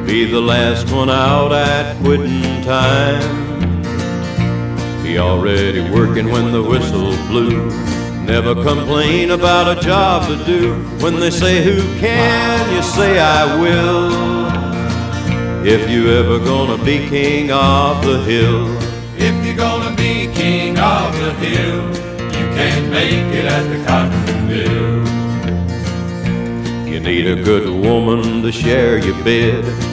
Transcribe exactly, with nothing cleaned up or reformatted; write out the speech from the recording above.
be the last one out at quitting time. Be already working when the whistle blew. Never complain about a job to do. When they say who can, you say I will. If you ever gonna be king of the hill. If you're gonna be king of the hill, you can't make it at the cotton mill. You need a good woman to share your bed.